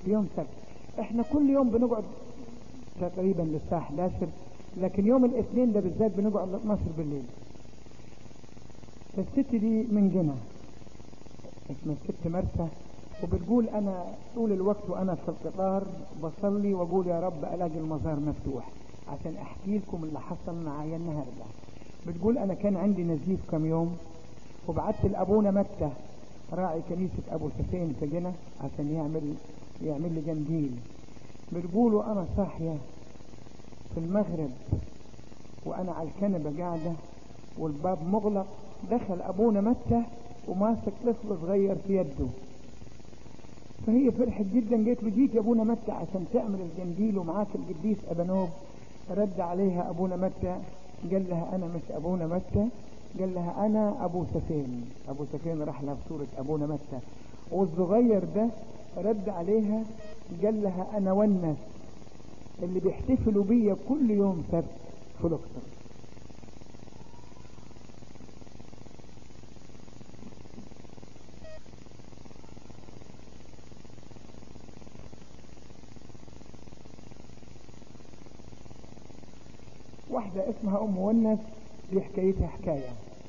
في يوم سبت. احنا كل يوم بنقعد تقريبا للساعة 11، لكن يوم الاثنين ده بالذات بنقعد ل 12 بالليل. الست دي من جنة اسمها الست مرسى، وبتقول انا طول الوقت وانا في القطار بصلي واقول يا رب الاقي المزار مفتوح عشان احكي لكم اللي حصل معايا النهارده. بتقول انا كان عندي نزيف كم يوم، وبعت لابونا متى راعي كنيسة ابو سفين في جنة عشان يعمل لي جنديل. بتقولوا انا صاحية في المغرب وانا على الكنبة قاعدة والباب مغلق، دخل ابونا متى وماسك طفل صغير في يده. فهي فرحت جدا، قالت له جيت يا ابونا متى عشان تعمل الجنديل ومعاك القديس ابانوب. رد عليها ابونا متى قال لها انا مش ابونا متى، قال لها انا ابو سفين. ابو سفين راح لها بصورة ابونا متى. والصغير ده رد عليها قال لها انا ونس اللي بيحتفلوا بيا كل يوم سبت في الاقصر. واحدة اسمها ام ونس دي حكايتها حكاية.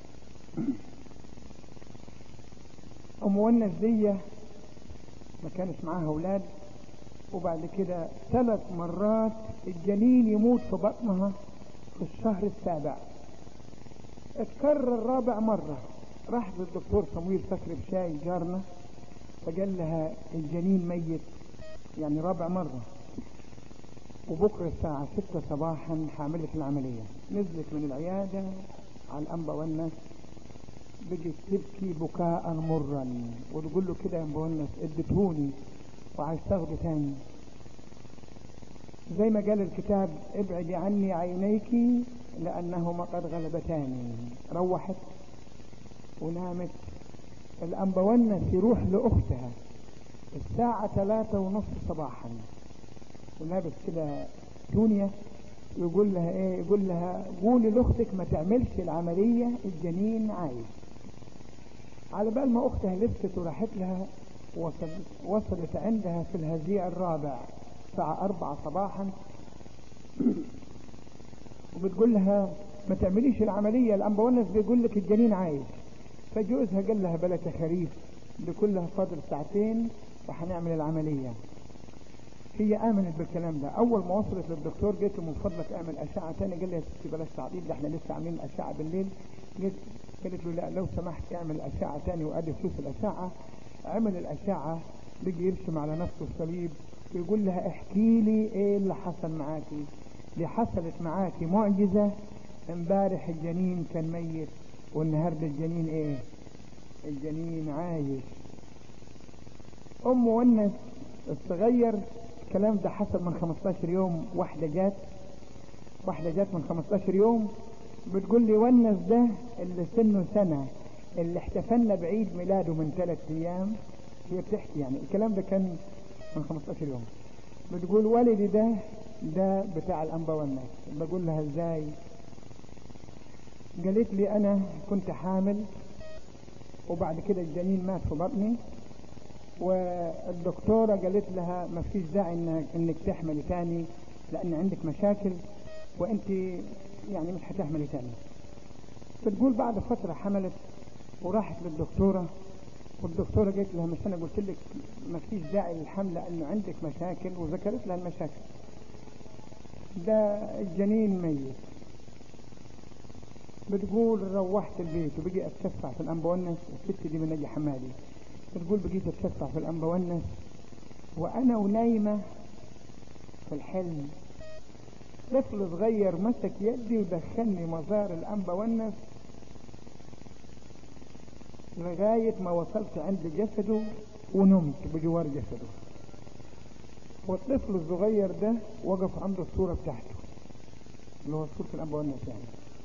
ام ونس دي ما كانش معاها اولاد، وبعد كده 3 مرات الجنين يموت في بطنها في الشهر السابع. اتكرر رابع مرة، راحت للدكتور صمويل فكر بشاي جارنا فقال لها الجنين ميت، يعني رابع مرة، وبكرة الساعة 6 صباحا حاملة العملية. نزلت من العيادة على الأنبا والناس، بقت تبكي بكاء مرا وتقول له كده يا أنبا والناس اديتهوني وعايز تاخده تاني. زي ما قال الكتاب ابعدي عني عينيك لأنهما قد غلبتاني. روحت ونامت. الأنبا والناس يروح لأختها الساعة 3:30 صباحا ولابس كده دنيا، يقول لها ايه؟ يقول لها قولي لاختك ما تعملش العملية، الجنين عايش. على بال ما اختها لبست وراحت لها، وصلت عندها في الهزيع الرابع الساعة 4 صباحا وبتقول لها ما تعمليش العملية، الأنبا والناس بيقول لك الجنين عايش. فجوزها قال لها بلا تخاريف، بكل لها فاضل 2 ساعات وهنعمل العملية. هي آمنت بالكلام ده. أول ما وصلت للدكتور قلت له من فضلك اعمل أشعة تاني. قال لي يا ستي بلاش تعطيل، ده احنا لسه عاملين أشعة بالليل. قلت له لا لو سمحت اعمل أشعة تاني وأدي فلوس الأشعة. عمل الأشعة، بيجي يرسم على نفسه الصليب ويقول لها احكي لي ايه اللي حصل معاكي. اللي حصلت معاكي معجزة، امبارح الجنين كان ميت والنهارده الجنين ايه؟ الجنين عايش. ام ونس الصغير الكلام ده حصل من 15 يوم. واحدة جات من 15 يوم بتقول لي ونس ده اللي سنه سنة اللي احتفلنا بعيد ميلاده من 3 ايام. هي بتحكي يعني الكلام ده كان من 15 يوم. بتقول والدي ده بتاع الأنبا والناس. بقول لها ازاي؟ قالت لي انا كنت حامل وبعد كده الجنين مات في بطني، والدكتورة قالت لها ما فيش داعي انك تحملي تاني لان عندك مشاكل وانت يعني مش هتحملي تاني. بتقول بعد فترة حملت وراحت للدكتورة، والدكتورة قالت لها مش انا قلت لك ما فيش داعي للحمل لانه عندك مشاكل، وذكرت لها المشاكل. ده الجنين ميت. بتقول روحت البيت وبقي اتشفع في الأنبا والناس. الست دي من نجي حمادي. بتقول بقيت اتشفع في الأنبا والناس وانا ونايمة في الحلم طفل صغير مسك يدي ودخلني مزار الأنبا والناس لغاية ما وصلت عند جسده ونمت بجوار جسده. والطفل الصغير ده وقف عنده الصورة بتاعته اللي هو صورة الأنبا والناس يعني.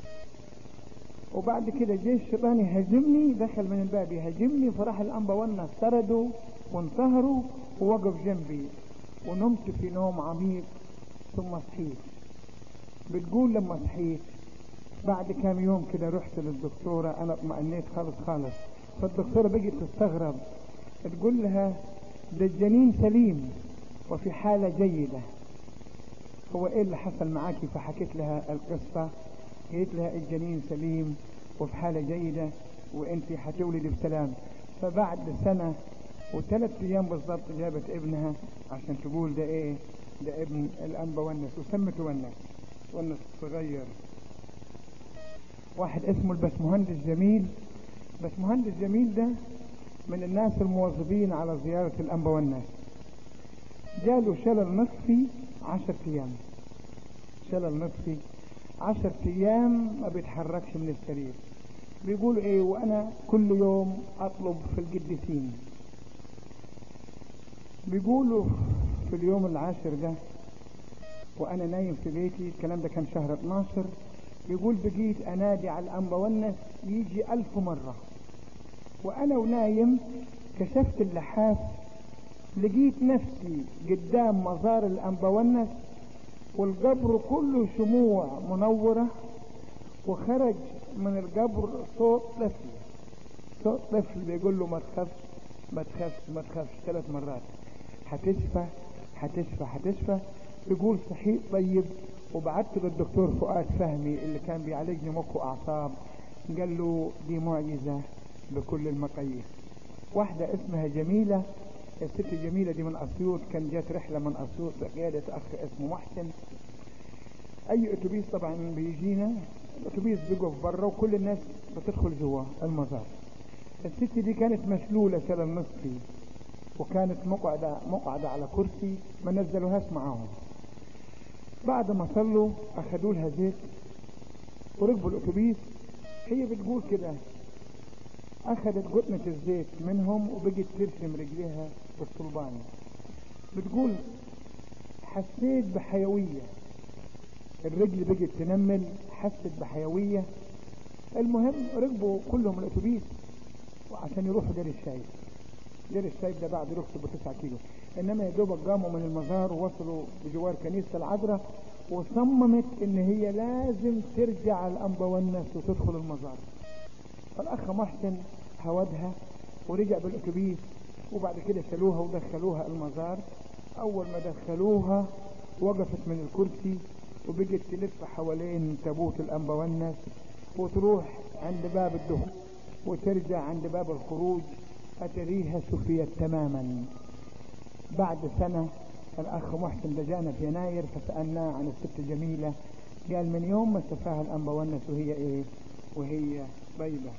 وبعد كده جه الشيطان يهاجمني، دخل من الباب يهاجمني، فراح الأنبا والناس طردوا وانتهروا ووقف جنبي ونمت في نوم عميق. ثم صحيت. بتقول لما صحيت بعد كام يوم كده رحت للدكتورة، انا اطمئنيت خالص. فالدكتورة بقت تستغرب، تقول لها ده الجنين سليم وفي حالة جيدة. هو ايه اللي حصل معاكي؟ فحكيت لها القصة، قلت لها الجنين سليم وفي حالة جيدة وانت هتولدي بسلام. فبعد سنة و3 أيام بالضبط جابت ابنها عشان تقول ده ايه، ده ابن الأنبا ونس، وسمته ونس صغير. واحد اسمه البسمهندس جميل. بسمهندس جميل ده من الناس المواظبين على زيارة الأنبا ونس. جاله شلل نصفي 10 أيام، شلل نصفي 10 أيام ما بيتحركش من السرير. بيقول ايه، وانا كل يوم اطلب في القديسين. بيقولوا في اليوم العاشر ده وانا نايم في بيتي، الكلام ده كان شهر 12، يقول بقيت انادي على الأنبا ونس يجي 1000 مرة، وانا ونايم كشفت اللحاف لقيت نفسي قدام مزار الأنبا ونس والقبر كله شموع منورة، وخرج من القبر صوت طفل بيقول له ما تخافش ما تخافش ما تخافش 3 مرات، هتشفى هتشفى هتشفى. يقول صحيت طيب، وبعت للدكتور فؤاد فهمي اللي كان بيعالجني مخ واعصاب، قال له دي معجزة بكل المقاييس. واحدة اسمها جميلة، الست جميلة دي من اسيوط، كان جات رحلة من اسيوط بقيادة اخ اسمه محسن. اي اتوبيس طبعا بيجينا، الاتوبيس بيقف بره وكل الناس بتدخل جوا المزار. الست دي كانت مشلولة شلل نصفي، وكانت مقعدة على كرسي، ما نزلوهاش معاهم. بعد ما صلوا اخدوا لها زيت وركبوا الاتوبيس. هي بتقول كده، اخدت قطنة الزيت منهم وبقت ترسم رجليها بالصلبان. بتقول حسيت بحيوية، الرجل بقت تنمل، حست بحيوية. المهم ركبوا كلهم الاتوبيس وعشان يروحوا دير الشايب. دير الشايب ده بعد ركبوا 9 كيلو، انما يا دوبك قاموا من المزار ووصلوا بجوار كنيسة العذراء، وصممت ان هي لازم ترجع الأنبا ونس وتدخل المزار. فالاخ محسن هودها ورجع بالاتوبيس، وبعد كده شالوها ودخلوها المزار. اول ما دخلوها وقفت من الكرسي وبقت تلف حوالين تابوت الأنبا ونس، وتروح عند باب الدخول وترجع عند باب الخروج، اتريها شفيت تماما. بعد سنة الاخ محسن ده جانا في يناير، فسألناه عن الست جميلة، قال من يوم ما شفاها الأنبا ونس وهي ايه، وهي طيبة.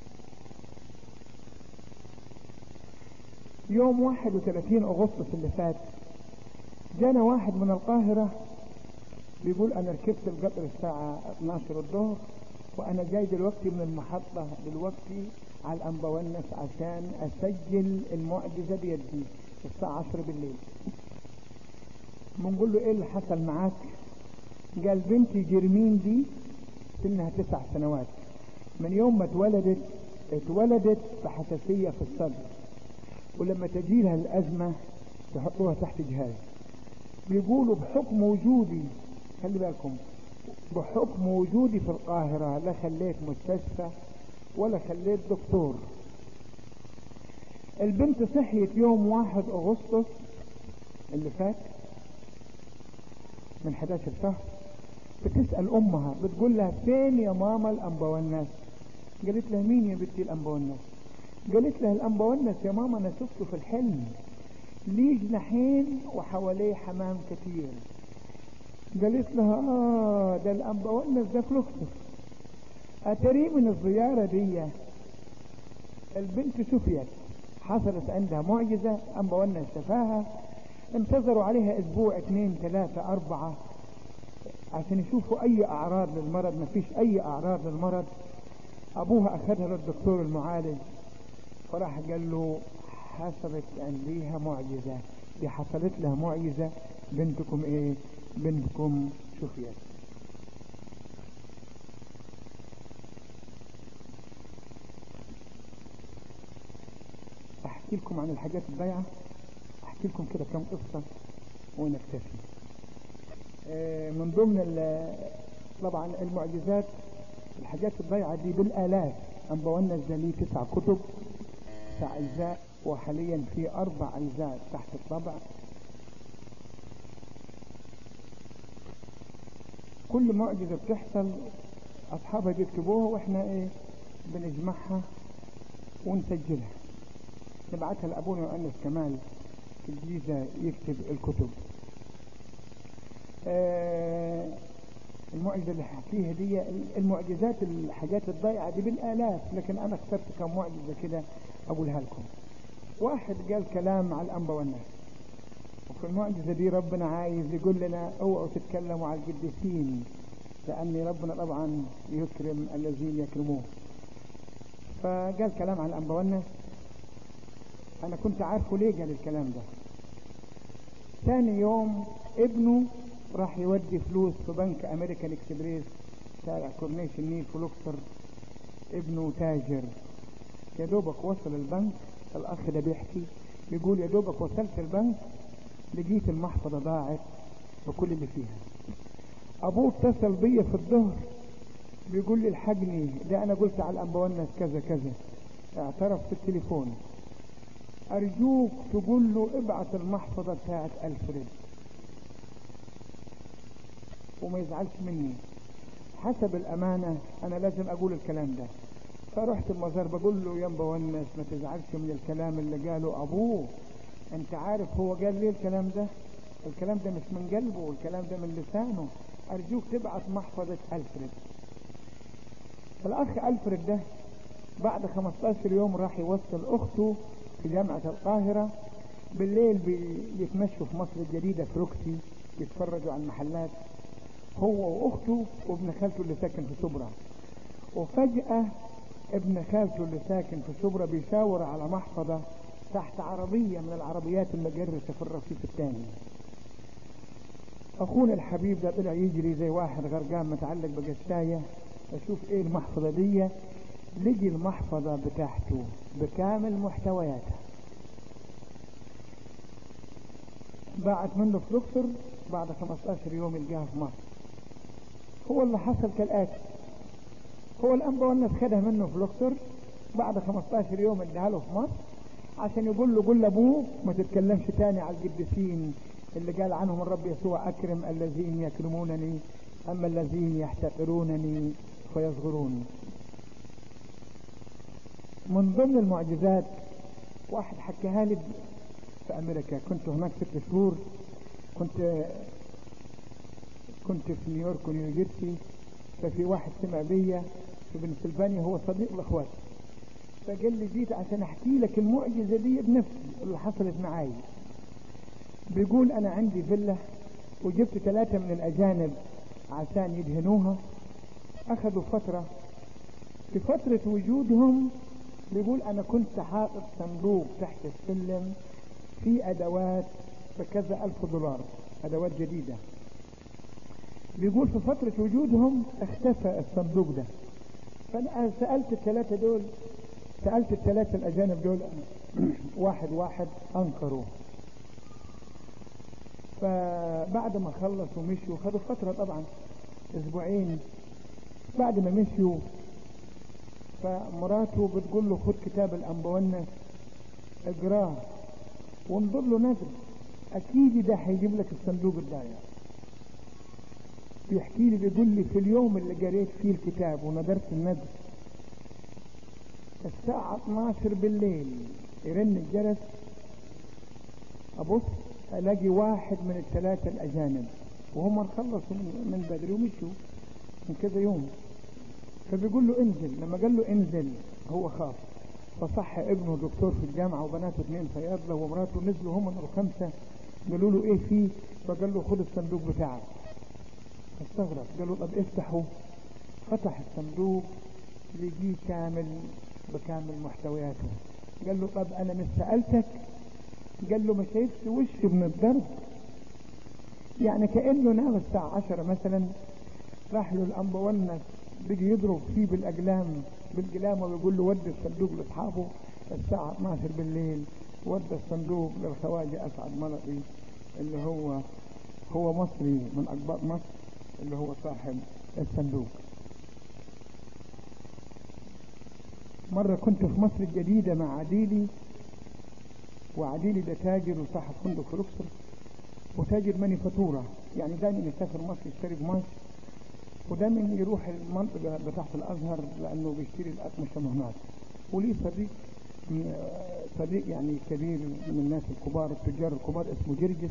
يوم 31 اغسطس اللي فات جانا واحد من القاهرة بيقول انا ركبت القطر الساعة 12 الظهر، وانا جاي دلوقتي من المحطة دلوقتي على الأنبا ونس عشان اسجل المعجزة بيدي الساعة 10 بالليل. بنقول له ايه اللي حصل معاك؟ قال بنتي جرمين دي سنها 9 سنوات، من يوم ما اتولدت بحساسية في الصدر، ولما تجيلها الأزمة يحطوها تحت جهاز. بيقولوا بحكم وجودي، خلي بالكم، بحكم وجودي في القاهرة لا خليت مستشفى ولا خليت دكتور. البنت صحيت يوم 1 أغسطس اللي فات من 11 شهر، بتسأل أمها بتقول لها فين يا ماما الأنبا ونس؟ قالت لها مين يا بنتي الأنبا ونس؟ قالت لها الأنبا ونس يا ماما أنا شفته في الحلم، ليه جناحين وحواليه حمام كتير. قالت لها ده الأنبا ونس ده في لوكسوس. أتري من الزيارة دي البنت شفيت، حصلت عندها معجزة، أنبا ونس شفاها. انتظروا عليها اسبوع 2 3 4 عشان يشوفوا اي اعراض للمرض، مفيش اي اعراض للمرض. ابوها اخذها للدكتور المعالج، فراح قال له حصلت عندها معجزة، دي حصلت لها معجزة، بنتكم ايه، بنتكم شفيت. احكي لكم عن الحاجات الضيعة، احكي لكم كده كم قصة ونكتفي. من ضمن طبعا المعجزات الحاجات الضيعة دي بالالاف. أنبا ونس ده ليه 9 كتب 9 اجزاء، وحاليا في 4 اجزاء تحت الطبع. كل معجزة بتحصل أصحابها بيكتبوها وإحنا بنجمعها ونسجلها، نبعتها لأبونا يؤنس كمال في الجيزة يكتب الكتب. المعجزة اللي حكيها دي المعجزات الحاجات الضائعة دي بالآلاف، لكن أنا اخترت كم معجزة كده أقولها لكم. واحد قال كلام على الأنبا والناس، وفي المعجزة دي ربنا عايز يقول لنا اوعوا تتكلموا على القديسين، لأن ربنا طبعا يكرم الذين يكرموه. فقال كلام على الأنبا والناس، أنا كنت عارفه ليه قال الكلام ده. ثاني يوم ابنه راح يودي فلوس في بنك أمريكان اكسبريس شارع كورنيش النيل في لوكسر. ابنه تاجر. يا دوبك وصل البنك، الأخ ده بيحكي بيقول يا دوبك وصلت البنك لقيت المحفظة ضاعت بكل اللي فيها. أبوه اتصل بيا في الظهر بيقول لي الحقني، ده أنا قلت على الأنبا والناس كذا كذا. اعترف في التليفون، أرجوك تقول له ابعت المحفظة بتاعت ألفريد وما يزعلش مني. حسب الأمانة أنا لازم أقول الكلام ده. فرحت المزار بقول له يا أنبا والناس ما تزعلش من الكلام اللي قاله أبوه، أنت عارف هو قال ليه الكلام ده؟ الكلام ده مش من قلبه، والكلام ده من لسانه. أرجوك تبعت محفظة ألفريد. الأخ ألفريد ده بعد 15 يوم راح يوصل أخته في جامعة القاهرة. بالليل بيتمشوا في مصر الجديدة في روكسي يتفرجوا على المحلات، هو وأخته وابن خالته اللي ساكن في شبرا. وفجأة ابن خالته اللي ساكن في شبرا بيشاور على محفظة تحت عربية من العربيات المجرسة في الرصيف الثاني. أخونا الحبيب ده طلع يجري زي واحد غرقان متعلق بقشاية أشوف إيه المحفظة دي. لقي المحفظة بتاعته بكامل محتوياتها. باعت منه في لوكسر، بعد 15 يوم يلقاها في مصر. هو اللي حصل كالآتي: هو الأنبا والناس خدها منه في لوكسر، بعد 15 يوم اداها له في مصر عشان يقول له قول لابوه ما تتكلمش تاني على القديسين اللي قال عنهم الرب يسوع أكرم الذين يكرمونني أما الذين يحتقرونني فيصغروني. من ضمن المعجزات واحد حكاها لي في أمريكا. كنت هناك 6 شهور، كنت في نيويورك ونيوجيرسي. ففي واحد سمع بيا في بنسلفانيا، هو صديق الأخوات، فقال لي جيت عشان أحكي لك المعجزة دي بنفسي اللي حصلت معاي. بيقول أنا عندي فيلا وجبت 3 من الأجانب عشان يدهنوها. أخذوا فترة، في فترة وجودهم بيقول أنا كنت حاطط صندوق تحت السلم في أدوات بكذا $1000، أدوات جديدة. بيقول في فترة وجودهم اختفى الصندوق ده. فأنا سألت ال3 الأجانب دول واحد واحد أنكروا. فبعد ما خلصوا مشوا، خدوا فترة طبعا أسبوعين. بعد ما مشوا فمراته بتقول له خد كتاب الأنبا والناس اقراه وانظر له نظر، أكيد ده هيجيب لك الصندوق الضايع. بيحكي لي بيقول لي في اليوم اللي قريت فيه الكتاب ونظرت النظر الساعة 12 بالليل يرن الجرس، أبص ألاقي واحد من ال3 الأجانب وهم خلصوا من بدري ومشوا من كذا يوم. فبيقول له انزل. لما قال له انزل هو خاف، فصح ابنه دكتور في الجامعة وبناته 2 صيادلة ومراته نزلوا هم 5. قالوا له ايه فيه؟ فقال له خد الصندوق بتاعك. فاستغرب، قالوا طب افتحه. فتح الصندوق لقيه كامل بكامل محتوياته. قال له طب انا مش سألتك؟ قال له ما شايفش وشه من الضرب. يعني كأنه نام الساعة 10 مثلا، راح له الأنبا والناس بيجي يضرب فيه بالقلامة ويقول له ودي الصندوق لاصحابه. الساعة 12 بالليل ودى الصندوق للخواجة أسعد ملقي اللي هو مصري من أقباط مصر، اللي هو صاحب الصندوق. مرة كنت في مصر الجديدة مع عديلي، وعديلي ده تاجر وصاحب فندق في لوكسر وتاجر مانيفاتورة، يعني دايما يسافر مصر يشتري قماش وده من يروح المنطقة بتاعت الأزهر لأنه بيشتري الأقمشة من هناك. وليه صديق يعني كبير من الناس الكبار التجار الكبار اسمه جرجس،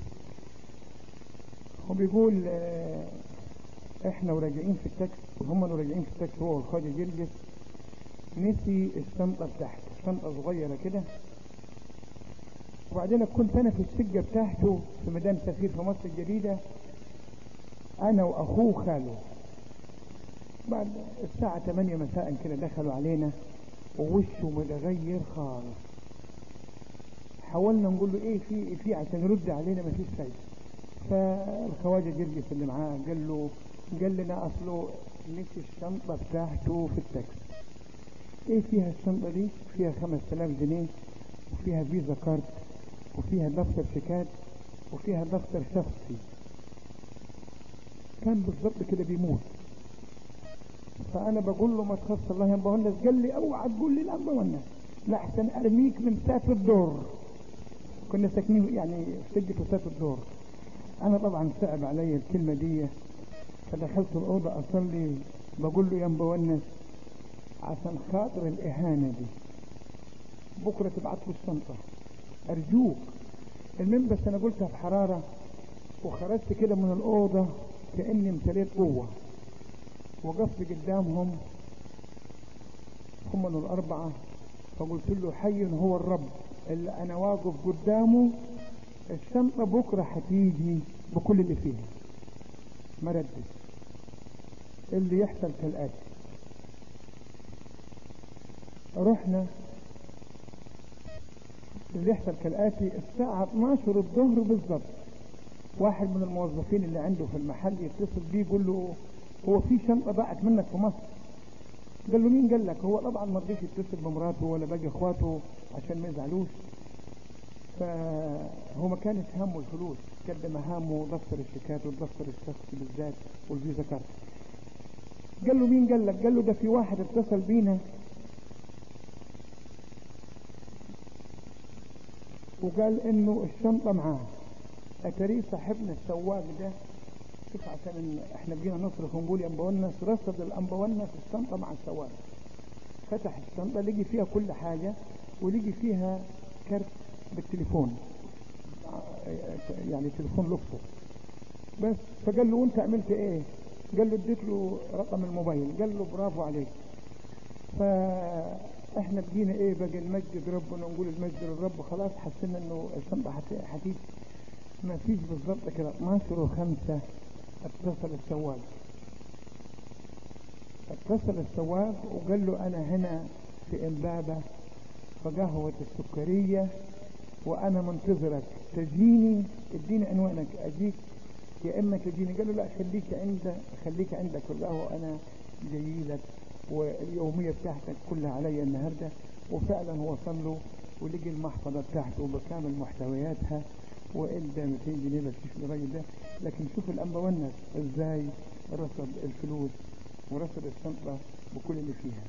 وبيقول احنا وراجعين في التاكس، هم وراجعين في التاكس هو والخواجة جرجس، نسي الشنطة بتاعته، شنطة صغيرة كده. وبعدين كنت انا في السجة بتاعته في ميدان سفير في مصر الجديدة، انا واخوه خاله. بعد الساعة 8 مساء كده دخلوا علينا ووشه متغير خالص. حاولنا نقول له ايه في عشان يرد علينا مفيش فايدة. فالخواجة جرجس اللي معاه قال لنا اصله نسي الشنطة بتاعته في التاكسي. ايه فيها الشنطة دي؟ فيها 5000 جنيه وفيها فيزا كارت وفيها دفتر شيكات وفيها دفتر شخصي. كان بالضبط كده بيموت. فانا بقول له ما تخص الله يا مبونس. قال لي اوعى تقول لي لا مبونس لحسن ارميك من سقف الدور. كنا ساكنين يعني في سجة سقف الدور. انا طبعا صعب علي الكلمة دي، فدخلت الاوضة اصلي بقول له يا مبونس عشان خاطر الاهانة دي بكرة تبعت له الشنطة ارجوك. المهم بس انا قلتها بحرارة وخرجت كده من الاوضة كأني امتليت قوة. وقفت قدامهم هم الاربعة فقلت له حي هو الرب اللي انا واقف قدامه، الشنطة بكرة هتيجي بكل اللي فيها. ما ردش. اللي يحصل كالآتي، رحنا الساعة 12 الظهر بالضبط واحد من الموظفين اللي عنده في المحل يتصل بيه يقول له هو في شنطة ضاعت منك في مصر. قال له مين قال لك؟ هو طبعا ما رضيش يتصل بمراته ولا باقي اخواته عشان ما يزعلوش، فهو ما كانش همه الفلوس قد ما همه دفتر الشيكات والدفتر الشخصي بالذات والفيزا كارت. قال له مين قال لك؟ قال له ده في واحد اتصل بينا وقال انه الشنطة معاه. اتاري صاحبنا السواق ده شوف عشان احنا بقينا نصرخ ونقول يا مبونس، رصد الانبونس الشنطة مع السواق. فتح الشنطة لقي فيها كل حاجة ولقي فيها كارت بالتليفون يعني تليفون لفه بس. فقال له وانت عملت ايه؟ قال له اديت له رقم الموبايل. قال له برافو عليك. فاحنا بقينا ايه بقى نمجد ربنا ونقول المجد للرب. خلاص حسينا انه الشنطة هتيجي. ما فيش بالضبط كده 12:05 اتصل السواق وقال له انا هنا في امبابة في قهوة السكرية وانا منتظرك تجيني، اديني عنوانك اجيك يا اما تجيني. قال له لا خليك عندك في القهوة انا جايلك واليومية بتاعتك كلها عليا النهاردة. وفعلا وصل له ولقي المحفظة بتاعته بكامل محتوياتها وادى 200 جنيه بكيش للراجل ده. لكن شوف الانبونس ازاي رصد الفلوس ورصد الشنطة بكل اللي فيها.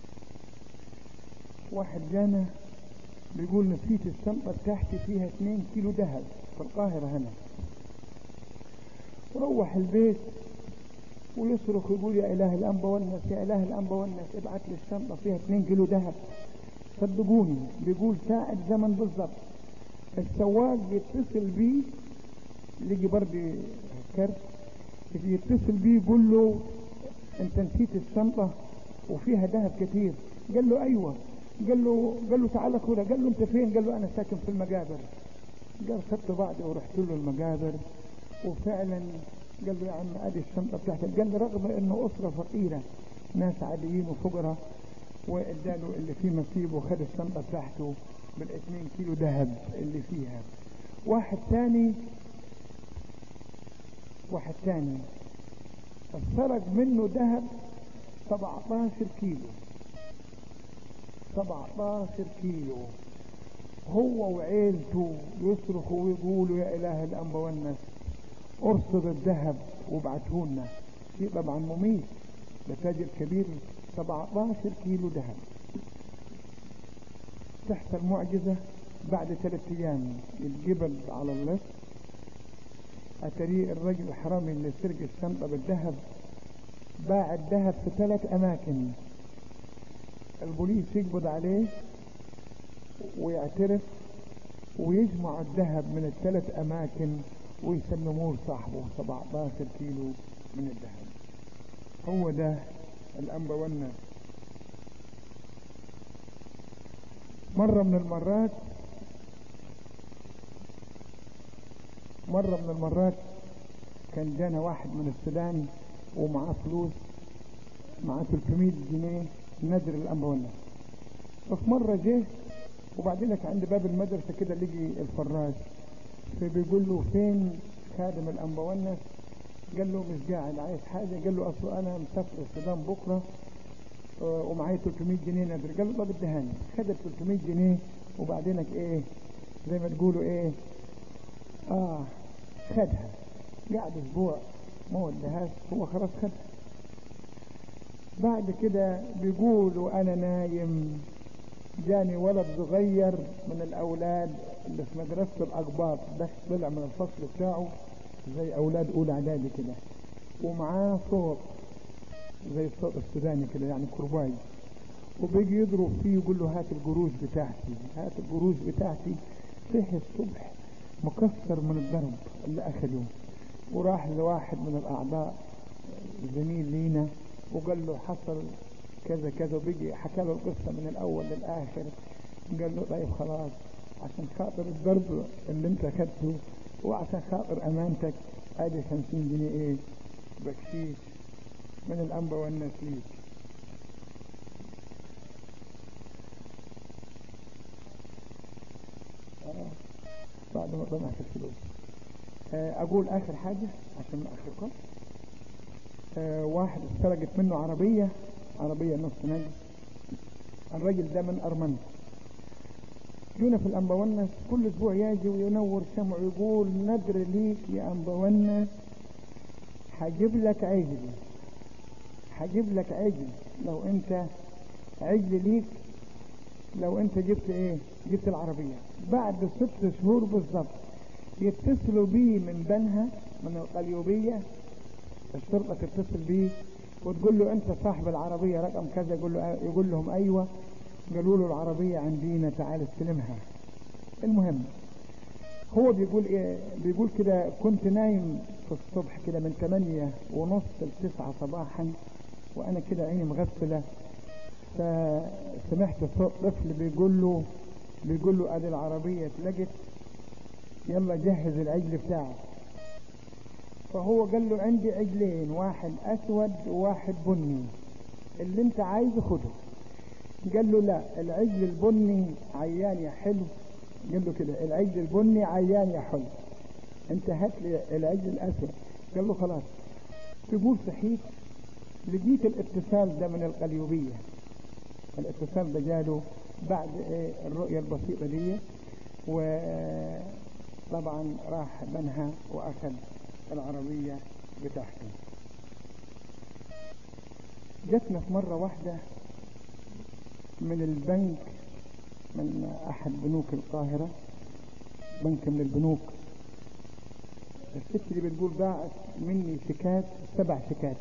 واحد جانا بيقول نسيت الشنطة بتاعتي فيها 2 كيلو ذهب في القاهرة هنا. وروح البيت ويصرخ يقول يا اله الانبونس يا اله الانبونس ابعت لي الشنطة فيها 2 كيلو ذهب. صدقوني بيقول ساعة زمن بالضبط السواق يتصل بيه لقي برضه كارت يتصل بيه يقول له انت نسيت الشنطة وفيها ذهب كتير. قال له ايوه. قال له تعال خدها. قال له انت فين؟ قال له انا ساكن في المقابر. قال خدت بعضي ورحت له المقابر وفعلا قال له يا عم ادي الشنطة بتاعتك. قال له رغم انه اسرة فقيرة ناس عاديين وفقراء واداله اللي فيه نصيب وخد الشنطة بتاعته بال2 كيلو ذهب اللي فيها. واحد ثاني سرق منه ذهب 17 كيلو هو وعيلته يصرخوا ويقولوا يا اله الانبونس ارصد الذهب وابعته لنا. شيء طبعا مميت، ده تاجر كبير 17 كيلو ذهب. تحصل معجزة بعد 3 ايام الجبل على اللص. اتري الرجل الحرامي اللي سرق الشنطة بالذهب باع الذهب في 3 أماكن. البوليس يقبض عليه ويعترف ويجمع الذهب من ال3 أماكن ويسلموه لصاحبه 17 كيلو من الذهب. هو ده الأنبا والناس. مرة من المرات كان جانا واحد من السودان ومعاه فلوس، معاه 300 جنيه نذر الأنبا والناس. ففي مرة جه وبعدين عند باب المدرسة كده لقي الفراش، فبيقول له فين خادم الأنبا والناس؟ قال له مش قاعد، عايز حاجة؟ قال له أصله أنا مسافر السودان بكرة ومعايا 300 جنيه نذر. قال له طب ادهاني. خد ال 300 جنيه وبعدين ايه زي ما تقولوا ايه خدها. قعد اسبوع ما ودهاش، هو خلاص خدها. بعد كده بيقول وانا نايم جاني ولد صغير من الاولاد اللي في مدرسة الاقباط، ده طلع من الفصل بتاعه زي اولاد اولى اعدادي كده، ومعاه صوت زي الصوت السوداني كده يعني كرباي، وبيجي يضرب فيه يقول له هات القروش بتاعتي، هات القروش بتاعتي. صحي الصبح مكسر من الضرب اللي اخذه، وراح لواحد من الاعضاء زميل لينا وقال له حصل كذا كذا، وبيجي حكى له القصة من الاول للاخر. قال له طيب خلاص، عشان خاطر الضرب اللي انت اخذته وعشان خاطر امانتك ادي 50 جنيه ايه بكشيش من الأنبا والناس ليك. بعد ما طمعت الفلوس. أقول آخر حاجة عشان ما أخركم. واحد استرقت منه عربية نص نجم. الرجل ده من أرمنة. جونا في الأنبا والناس كل أسبوع يجي وينور شمع ويقول نذر ليك يا أنبا والناس، هجيب لك عجل لو انت عجل ليك، لو انت جبت العربية. بعد 6 شهور بالضبط يتصلوا بيه من بنها من القليوبية، الشرطة تتصل بيه وتقول له انت صاحب العربية رقم كذا، يقول لهم ايوه. قالوا له العربية عندنا تعال استلمها. المهم هو بيقول كده كنت نايم في الصبح كده من 8:30 ل9 صباحا، وانا كده عيني مغفلة، فسمعت صوت طفل بيقول له ادي العربية اتلقت، يلا جهز العجل بتاعه. فهو قال له عندي عجلين، واحد اسود وواحد بني، اللي انت عايزه خده. قال له لا، العجل البني عيان يا حلو. قال له كده العجل البني عيان يا حلو، انت هات لي العجل الاسود. قال له خلاص. تقول صحيت لقيت الاتصال ده من القليوبية. الاتصال ده جاله بعد الرؤية البسيطة دي، وطبعا راح بنها واخذ العربية بتاعته. جتنا في مرة واحدة من البنك، من احد بنوك القاهرة، بنك من البنوك. الست اللي بتقول باعت مني شيكات 7 شيكات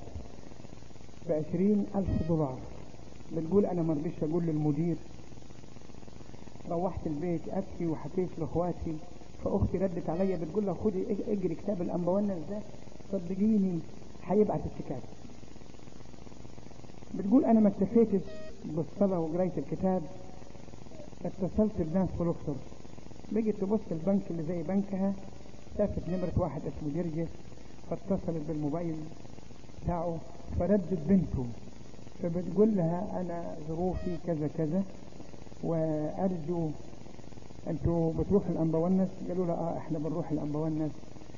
ب$20,000. بتقول انا ما رضيتش اقول للمدير، روحت البيت ابكي وحكيت لاخواتي، فاختي ردت عليا بتقول لها خدي اجري كتاب الانبا والناس ده صدقيني هيبعت الشيكات. بتقول انا ما اكتفيتش بالصلاة وقراية الكتاب، اتصلت بناس في الاقصر، بقيت تبص البنك اللي زي بنكها، شافت نمرة واحد اسمه جرجس، فاتصلت بالموبايل بتاعه فردت بنته، فبتقول لها انا ظروفي كذا كذا وارجو انتوا بتروحوا الانبا والناس. قالوا لها احنا بنروح الانبا والناس.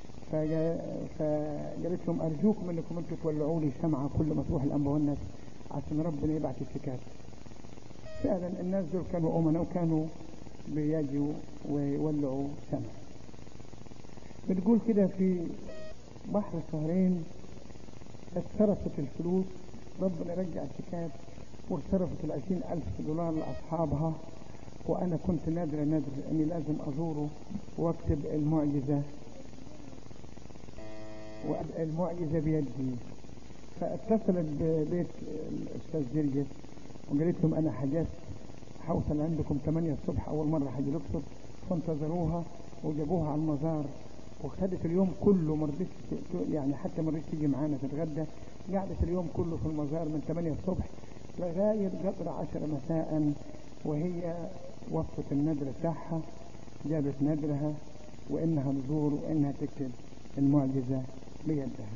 فقالت لهم ارجوكم انكم انتوا تولعوا لي شمعة كل ما تروح الانبا والناس عشان ربنا يبعت الشيكات. فعلا الناس دول كانوا امناء وكانوا بيجوا ويولعوا شمعة. بتقول كده في بحر الشهرين اتصرفت الفلوس، ربنا رجع الشيكات واتصرفت $20,000 لأصحابها. وأنا كنت نادر أني لازم أزوره واكتب المعجزة بيدي. فاتصلت ببيت الأستاذ جرجس وقالت لهم أنا حجزت حوصل عندكم 8 الصبح، أول مرة حاجة الأقصر، فانتظروها وجابوها على المزار، وخدت اليوم كله مرضتش يعني حتى مرضتش تيجي معانا تتغدى، قعدت اليوم كله في المزار من 8 الصبح لغاية قدر 10 مساء، وهي وصفت النذر بتاعها، جابت نذرها وإنها تزور وإنها تكتب المعجزة بيدها.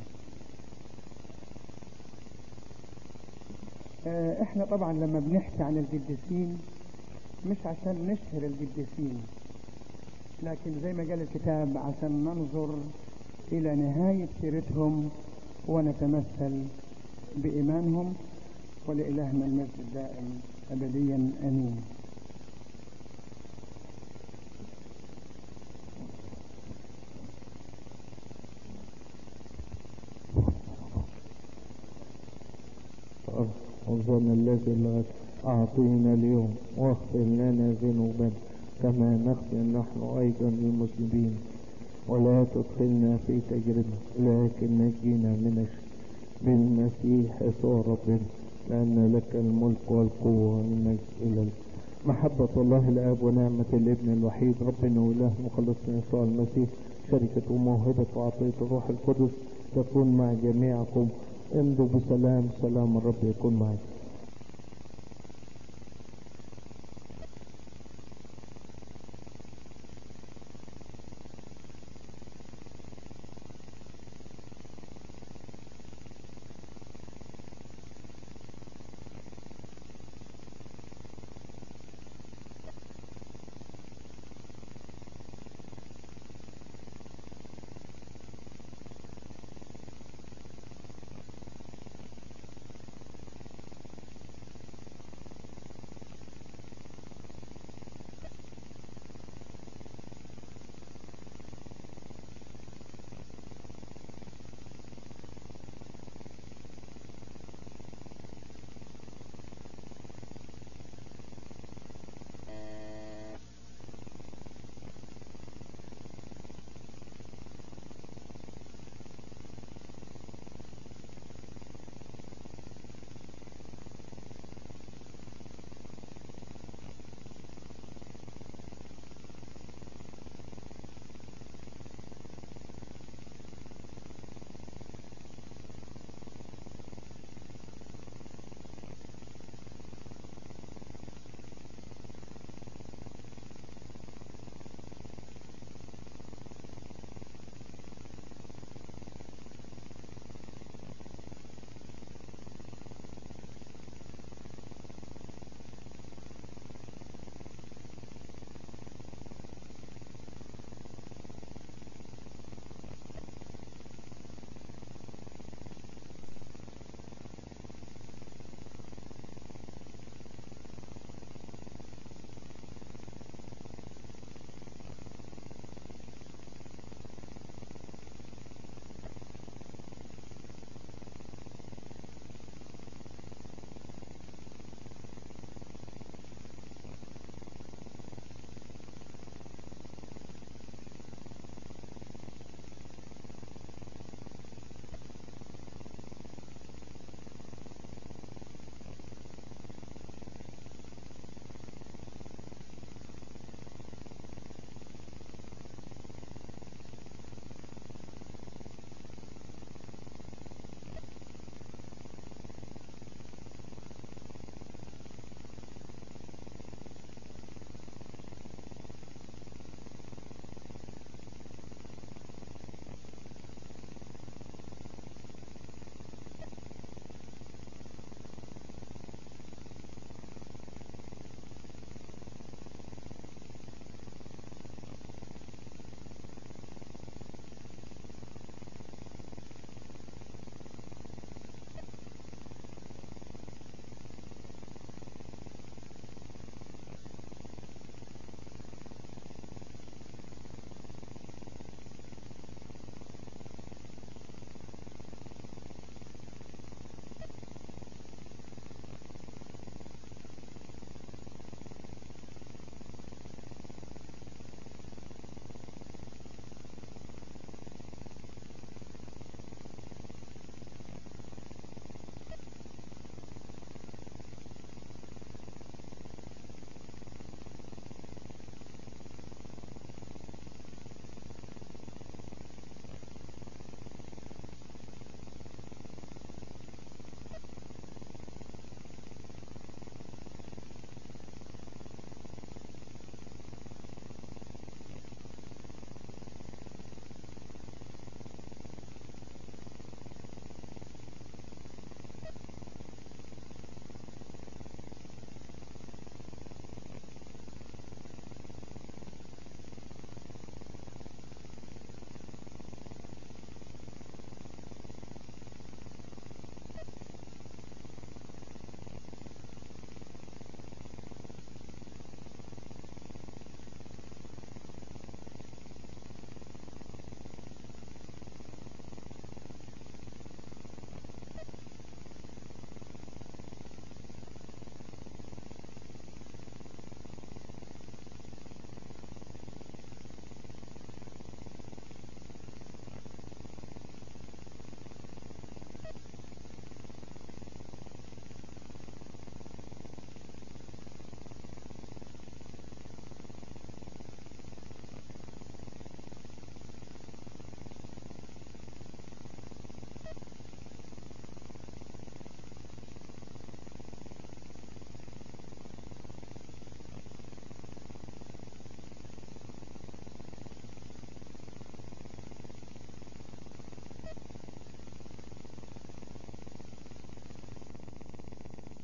احنا طبعا لما بنحكي عن القديسين مش عشان نشهر القديسين، لكن زي ما قال الكتاب عشان ننظر إلى نهاية سيرتهم ونتمثل بإيمانهم. ولإلهنا المجد الدائم أبديا آمين. أرزقنا الذي أعطينا اليوم واغفر لنا ذنوبنا كما نغفر نحن أيضا للمذنبين، ولا تدخلنا في تجربة لكن نجينا من الشر بالمسيح يسوع ربنا، لأن لك الملك والقوة والمجد إلى الأبد. محبة الله الآب ونعمة الابن الوحيد ربنا وإله مخلصنا يسوع المسيح، شركة وموهبة وعطية الروح القدس تكون مع جميعكم. امضوا بسلام، سلام الرب يكون معكم.